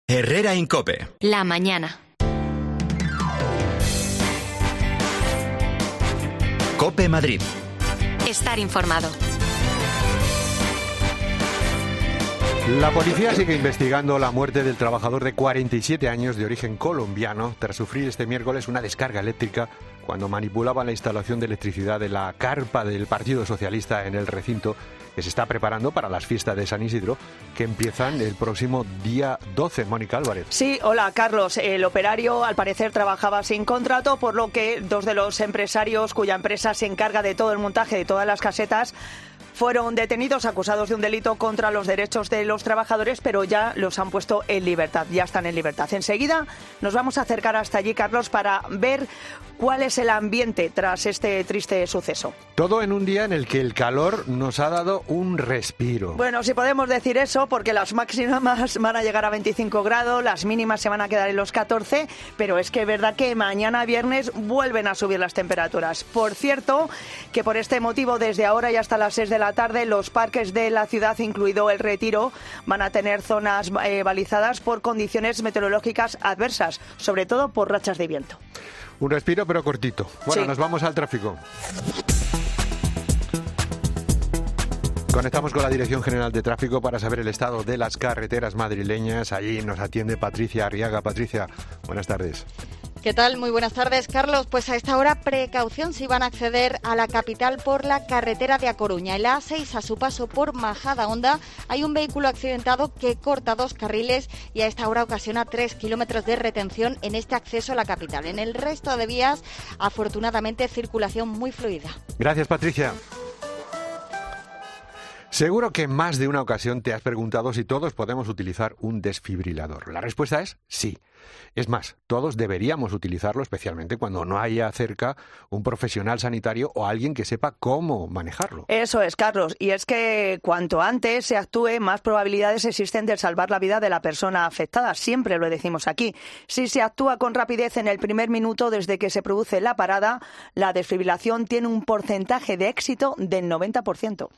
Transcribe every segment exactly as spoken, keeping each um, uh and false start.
Herrera en COPE. La mañana. COPE Madrid. Estar informado. La policía sigue investigando la muerte del trabajador de cuarenta y siete años de origen colombiano tras sufrir este miércoles una descarga eléctrica cuando manipulaba la instalación de electricidad de la carpa del Partido Socialista en el recinto que se está preparando para las fiestas de San Isidro, que empiezan el próximo día doce. Mónica Álvarez. Sí, hola Carlos. El operario al parecer trabajaba sin contrato, por lo que dos de los empresarios cuya empresa se encarga de todo el montaje de todas las casetas fueron detenidos acusados de un delito contra los derechos de los trabajadores, pero ya los han puesto en libertad, ya están en libertad. Enseguida nos vamos a acercar hasta allí, Carlos, para ver cuál es el ambiente tras este triste suceso. Todo en un día en el que el calor nos ha dado un respiro. Bueno, si podemos decir eso, porque las máximas van a llegar a veinticinco grados, las mínimas se van a quedar en los catorce, pero es que es verdad que mañana viernes vuelven a subir las temperaturas. Por cierto, que por este motivo, desde ahora y hasta las seis de la tarde, los parques de la ciudad, incluido el Retiro, van a tener zonas eh, balizadas por condiciones meteorológicas adversas, sobre todo por rachas de viento. Un respiro, pero cortito. Bueno, sí. Nos vamos al tráfico. Conectamos con la Dirección General de Tráfico para saber el estado de las carreteras madrileñas. Allí nos atiende Patricia Arriaga. Patricia, buenas tardes. ¿Qué tal? Muy buenas tardes, Carlos. Pues a esta hora, precaución si van a acceder a la capital por la carretera de A Coruña. En la A seis, a su paso por Majadahonda, hay un vehículo accidentado que corta dos carriles y a esta hora ocasiona tres kilómetros de retención en este acceso a la capital. En el resto de vías, afortunadamente, circulación muy fluida. Gracias, Patricia. Seguro que en más de una ocasión te has preguntado si todos podemos utilizar un desfibrilador. La respuesta es sí. Es más, todos deberíamos utilizarlo, especialmente cuando no haya cerca un profesional sanitario o alguien que sepa cómo manejarlo. Eso es, Carlos. Y es que cuanto antes se actúe, más probabilidades existen de salvar la vida de la persona afectada. Siempre lo decimos aquí. Si se actúa con rapidez en el primer minuto desde que se produce la parada, la desfibrilación tiene un porcentaje de éxito del noventa por ciento.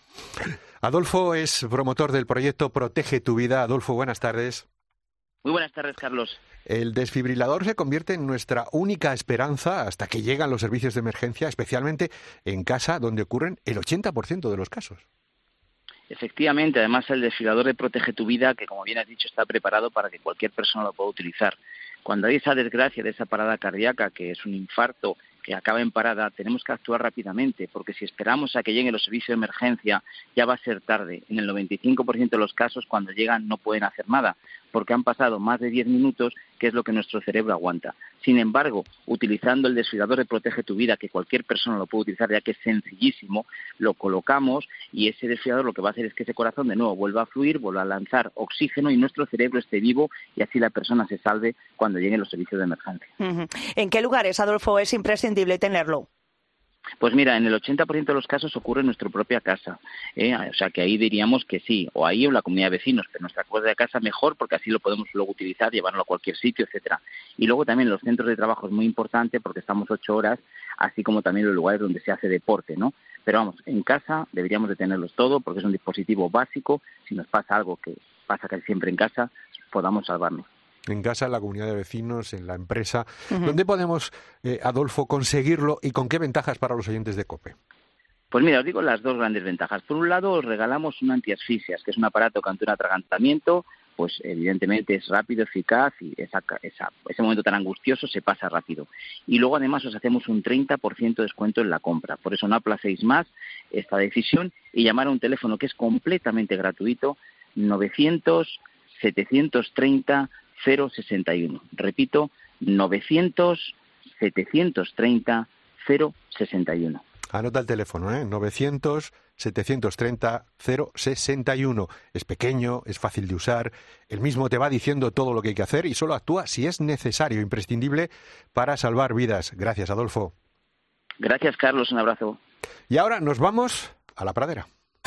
Adolfo es promotor del proyecto Protege tu Vida. Adolfo, buenas tardes. Muy buenas tardes, Carlos. El desfibrilador se convierte en nuestra única esperanza hasta que llegan los servicios de emergencia, especialmente en casa, donde ocurren el ochenta por ciento de los casos. Efectivamente, además el desfibrilador de Protege tu Vida, que como bien has dicho, está preparado para que cualquier persona lo pueda utilizar. Cuando hay esa desgracia de esa parada cardíaca, que es un infarto, que acaba en parada, tenemos que actuar rápidamente, porque si esperamos a que lleguen los servicios de emergencia, ya va a ser tarde. En el noventa y cinco por ciento de los casos, cuando llegan, no pueden hacer nada, porque han pasado más de diez minutos, que es lo que nuestro cerebro aguanta. Sin embargo, utilizando el desfibrilador de Protege tu Vida, que cualquier persona lo puede utilizar, ya que es sencillísimo, lo colocamos y ese desfibrilador lo que va a hacer es que ese corazón de nuevo vuelva a fluir, vuelva a lanzar oxígeno y nuestro cerebro esté vivo y así la persona se salve cuando lleguen los servicios de emergencia. Uh-huh. ¿En qué lugares, Adolfo, es imprescindible tenerlo? Pues mira, en el ochenta por ciento de los casos ocurre en nuestra propia casa, ¿eh? O sea que ahí diríamos que sí, o ahí o en la comunidad de vecinos, pero en nuestra propia casa mejor porque así lo podemos luego utilizar, llevarlo a cualquier sitio, etcétera. Y luego también en los centros de trabajo es muy importante porque estamos ocho horas, así como también en los lugares donde se hace deporte, ¿no? Pero vamos, en casa deberíamos de tenerlos todo porque es un dispositivo básico, si nos pasa algo que pasa casi siempre en casa, podamos salvarnos. En casa, en la comunidad de vecinos, en la empresa. Uh-huh. ¿Dónde podemos, eh, Adolfo, conseguirlo y con qué ventajas para los oyentes de COPE? Pues mira, os digo las dos grandes ventajas. Por un lado, os regalamos un antiasfixias, que es un aparato que ante un atragantamiento, pues evidentemente es rápido, eficaz y esa, esa, ese momento tan angustioso se pasa rápido. Y luego además os hacemos un treinta por ciento de descuento en la compra. Por eso no aplacéis más esta decisión y llamar a un teléfono que es completamente gratuito, novecientos, setecientos treinta, cero sesenta y uno. Repito, novecientos, setecientos treinta, cero sesenta y uno. Anota el teléfono, ¿eh? novecientos, setecientos treinta, cero sesenta y uno. Es pequeño, es fácil de usar, él mismo te va diciendo todo lo que hay que hacer y solo actúa si es necesario, imprescindible para salvar vidas. Gracias, Adolfo. Gracias, Carlos. Un abrazo. Y ahora nos vamos a la pradera.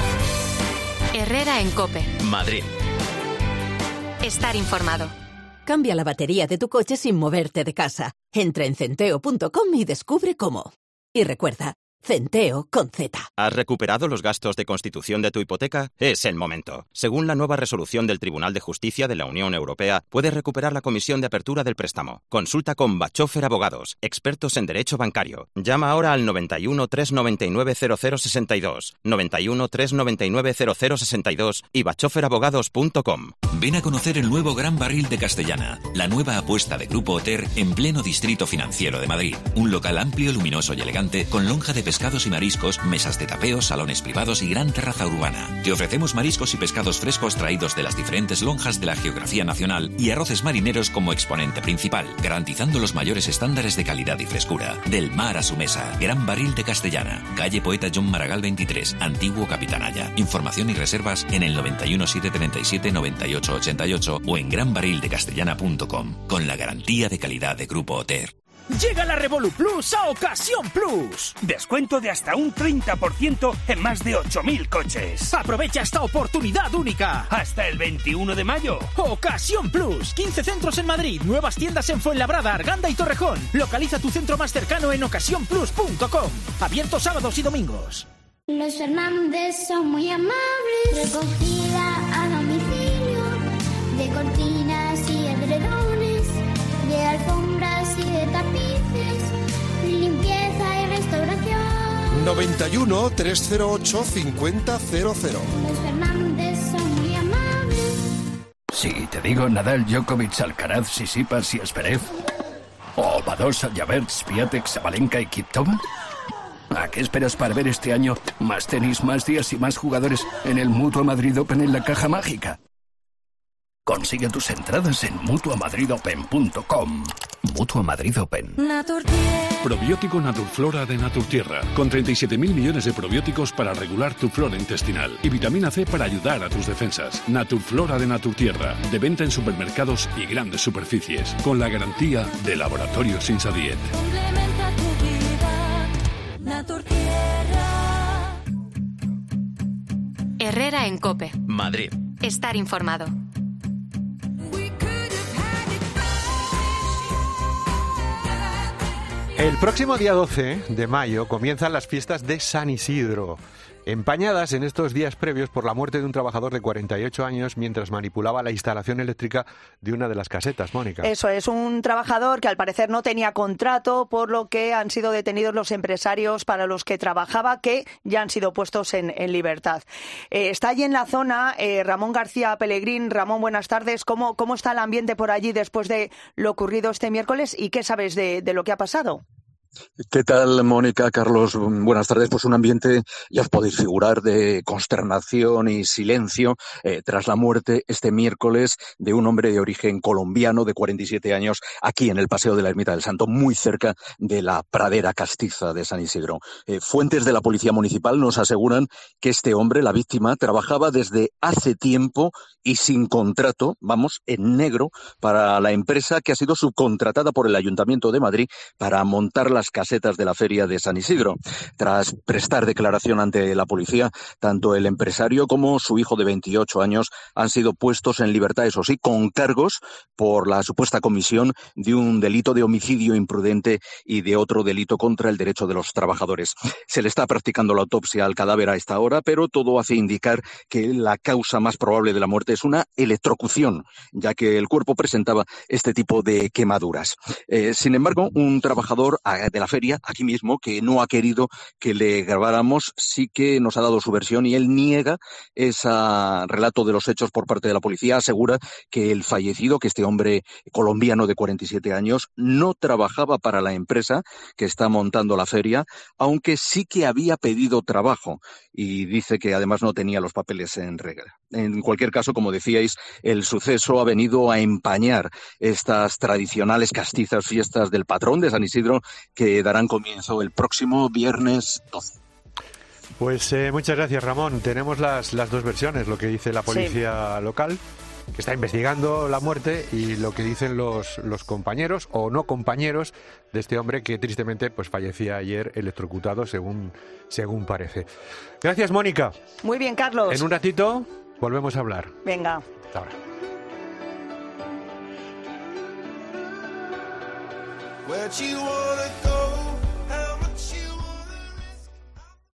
Herrera en COPE. Madrid. Estar informado. Cambia la batería de tu coche sin moverte de casa. Entra en centeo punto com y descubre cómo. Y recuerda, Centeo con Z. ¿Has recuperado los gastos de constitución de tu hipoteca? Es el momento. Según la nueva resolución del Tribunal de Justicia de la Unión Europea, puedes recuperar la comisión de apertura del préstamo. Consulta con Bachofer Abogados, expertos en derecho bancario. Llama ahora al noventa y uno, trescientos noventa y nueve, cero cero sesenta y dos, noventa y uno, trescientos noventa y nueve, cero cero sesenta y dos y bachofer abogados punto com. Ven a conocer el nuevo Gran Barril de Castellana, la nueva apuesta de Grupo Oter en pleno distrito financiero de Madrid. Un local amplio, luminoso y elegante, con lonja de pescados y mariscos, mesas de tapeo, salones privados y gran terraza urbana. Te ofrecemos mariscos y pescados frescos traídos de las diferentes lonjas de la geografía nacional y arroces marineros como exponente principal, garantizando los mayores estándares de calidad y frescura. Del mar a su mesa, Gran Barril de Castellana, calle Poeta John Maragall veintitrés, Antiguo Capitanaya. Información y reservas en el noventa y uno, setecientos treinta y siete, noventa y ocho ochenta y ocho o en gran barril de castellana punto com, con la garantía de calidad de Grupo Oter. Llega la Revolu Plus a Ocasión Plus. Descuento de hasta un treinta por ciento en más de ocho mil coches. Aprovecha esta oportunidad única. Hasta el veintiuno de mayo. Ocasión Plus. quince centros en Madrid. Nuevas tiendas en Fuenlabrada, Arganda y Torrejón. Localiza tu centro más cercano en ocasión plus punto com. Abierto sábados y domingos. Los Fernández son muy amables. Recogida a domicilio de cortinas y edredones, de alfombras y de tapices, limpieza y restauración. noventa y uno, trescientos ocho, cincuenta cero cero. Los Fernández son muy amables. Si te digo Nadal, Djokovic, Alcaraz, Tsitsipas y Zverev, o Badosa, Javert, Swiatek, Sabalenka y Kvitova, ¿a qué esperas para ver este año más tenis, más días y más jugadores en el Mutua Madrid Open en la caja mágica? Consigue tus entradas en mutua madrid open punto com. Mutua Madrid Open. Probiótico Naturflora de Naturtierra, con treinta y siete mil millones de probióticos para regular tu flora intestinal y vitamina C para ayudar a tus defensas. Naturflora de Naturtierra, de venta en supermercados y grandes superficies, con la garantía de Laboratorios Insadiet. Herrera en COPE. Madrid. Estar informado. El próximo día doce de mayo comienzan las fiestas de San Isidro, empañadas en estos días previos por la muerte de un trabajador de cuarenta y ocho años mientras manipulaba la instalación eléctrica de una de las casetas, Mónica. Eso es, un trabajador que al parecer no tenía contrato, por lo que han sido detenidos los empresarios para los que trabajaba, que ya han sido puestos en, en libertad. Eh, está allí en la zona eh, Ramón García Pelegrín. Ramón, buenas tardes. ¿Cómo, cómo está el ambiente por allí después de lo ocurrido este miércoles y qué sabes de, de lo que ha pasado? ¿Qué tal, Mónica, Carlos? Buenas tardes. Pues un ambiente, ya os podéis figurar, de consternación y silencio eh, tras la muerte este miércoles de un hombre de origen colombiano de cuarenta y siete años aquí en el Paseo de la Ermita del Santo, muy cerca de la pradera castiza de San Isidro. Eh, fuentes de la Policía Municipal nos aseguran que este hombre, la víctima, trabajaba desde hace tiempo y sin contrato, vamos, en negro, para la empresa que ha sido subcontratada por el Ayuntamiento de Madrid para montar las casetas de la feria de San Isidro. Tras prestar declaración ante la policía, tanto el empresario como su hijo de veintiocho años han sido puestos en libertad, eso sí, con cargos por la supuesta comisión de un delito de homicidio imprudente y de otro delito contra el derecho de los trabajadores. Se le está practicando la autopsia al cadáver a esta hora, pero todo hace indicar que la causa más probable de la muerte es una electrocución, ya que el cuerpo presentaba este tipo de quemaduras. Eh, sin embargo, un trabajador de la feria, aquí mismo, que no ha querido que le grabáramos, sí que nos ha dado su versión y él niega ese relato de los hechos por parte de la policía. Asegura que el fallecido, que este hombre colombiano de cuarenta y siete años, no trabajaba para la empresa que está montando la feria, aunque sí que había pedido trabajo y dice que además no tenía los papeles en regla. En cualquier caso, como decíais, el suceso ha venido a empañar estas tradicionales castizas fiestas del patrón de San Isidro, que darán comienzo el próximo viernes doce. Pues eh, muchas gracias, Ramón. Tenemos las, las dos versiones, lo que dice la policía sí. local, que está investigando la muerte, y lo que dicen los, los compañeros o no compañeros de este hombre que tristemente pues fallecía ayer electrocutado, según, según parece. Gracias, Mónica. Muy bien, Carlos. En un ratito volvemos a hablar. Venga. Hasta ahora. Where'd you wanna go?